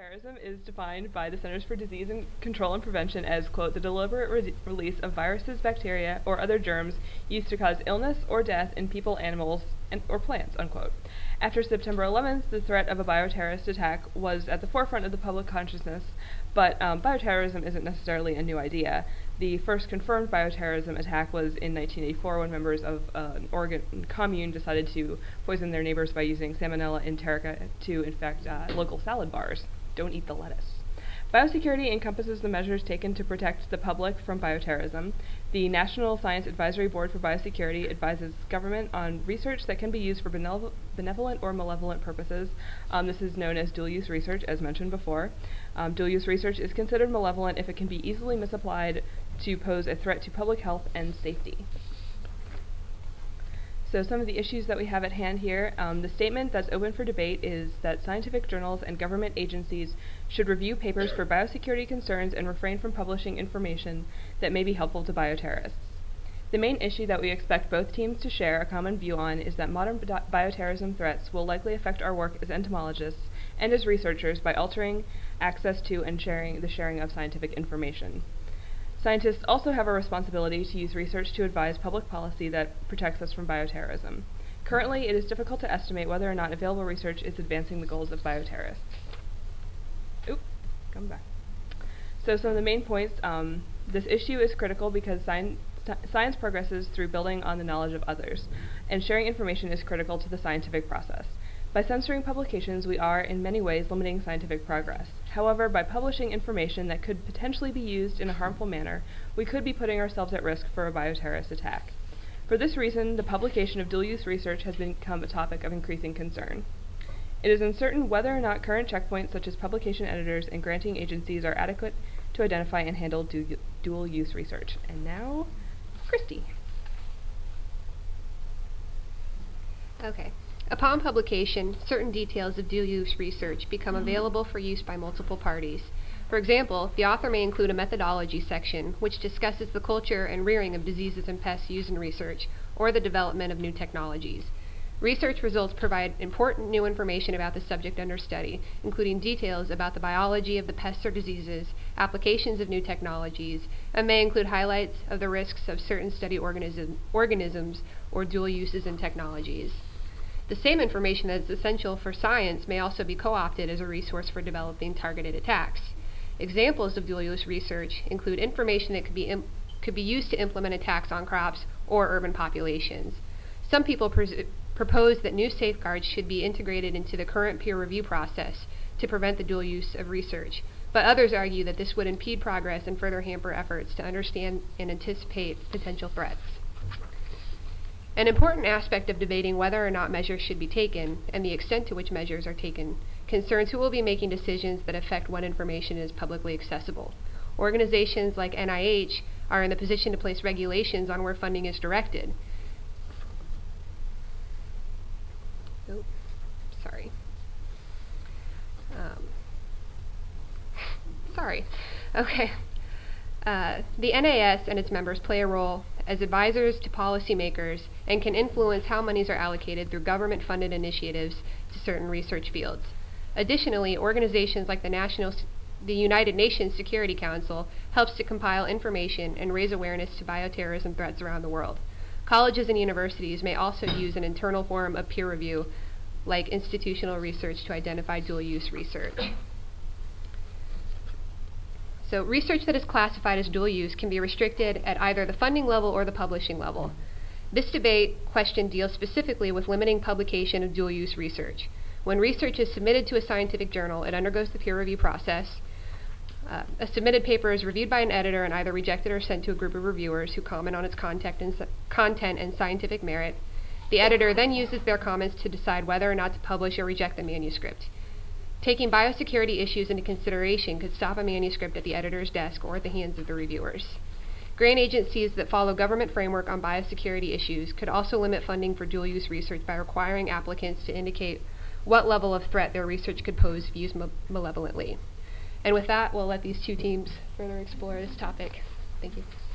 Bioterrorism is defined by the Centers for Disease Control and Prevention as, quote, the deliberate release of viruses, bacteria, or other germs used to cause illness or death in people, animals, or plants, unquote. After September 11th, the threat of a bioterrorist attack was at the forefront of the public consciousness, but bioterrorism isn't necessarily a new idea. The first confirmed bioterrorism attack was in 1984 when members of an Oregon commune decided to poison their neighbors by using Salmonella enterica to infect local salad bars. Don't eat the lettuce. Biosecurity encompasses the measures taken to protect the public from bioterrorism. The National Science Advisory Board for Biosecurity advises government on research that can be used for benevolent or malevolent purposes. This is known as dual-use research, as mentioned before. Dual-use research is considered malevolent if it can be easily misapplied to pose a threat to public health and safety. So some of the issues that we have at hand here, the statement that's open for debate is that scientific journals and government agencies should review papers for biosecurity concerns and refrain from publishing information that may be helpful to bioterrorists. The main issue that we expect both teams to share a common view on is that modern bioterrorism threats will likely affect our work as entomologists and as researchers by altering access to and sharing of scientific information. Scientists also have a responsibility to use research to advise public policy that protects us from bioterrorism. Currently, it is difficult to estimate whether or not available research is advancing the goals of bioterrorists. Come back. So some of the main points, this issue is critical because science progresses through building on the knowledge of others, and sharing information is critical to the scientific process. By censoring publications, we are, in many ways, limiting scientific progress. However, by publishing information that could potentially be used in a harmful manner, we could be putting ourselves at risk for a bioterrorist attack. For this reason, the publication of dual-use research has become a topic of increasing concern. It is uncertain whether or not current checkpoints such as publication editors and granting agencies are adequate to identify and handle dual-use research. And now, Christy. Okay. Upon publication, certain details of dual-use research become available for use by multiple parties. For example, the author may include a methodology section which discusses the culture and rearing of diseases and pests used in research, or the development of new technologies. Research results provide important new information about the subject under study, including details about the biology of the pests or diseases, applications of new technologies, and may include highlights of the risks of certain study organisms or dual uses in technologies. The same information that is essential for science may also be co-opted as a resource for developing targeted attacks. Examples of dual-use research include information that could be used to implement attacks on crops or urban populations. Some people propose that new safeguards should be integrated into the current peer review process to prevent the dual use of research, but others argue that this would impede progress and further hamper efforts to understand and anticipate potential threats. An important aspect of debating whether or not measures should be taken, and the extent to which measures are taken, concerns who will be making decisions that affect what information is publicly accessible. Organizations like NIH are in the position to place regulations on where funding is directed. The NAS and its members play a role as advisors to policymakers and can influence how monies are allocated through government-funded initiatives to certain research fields. Additionally, organizations like the United Nations Security Council helps to compile information and raise awareness to bioterrorism threats around the world. Colleges and universities may also use an internal form of peer review, like institutional research, to identify dual-use research. So research that is classified as dual use can be restricted at either the funding level or the publishing level. This debate question deals specifically with limiting publication of dual use research. When research is submitted to a scientific journal, it undergoes the peer review process. A submitted paper is reviewed by an editor and either rejected or sent to a group of reviewers who comment on its content and scientific merit. The editor then uses their comments to decide whether or not to publish or reject the manuscript. Taking biosecurity issues into consideration could stop a manuscript at the editor's desk or at the hands of the reviewers. Grant agencies that follow government framework on biosecurity issues could also limit funding for dual-use research by requiring applicants to indicate what level of threat their research could pose if used malevolently. And with that, we'll let these two teams further explore this topic. Thank you.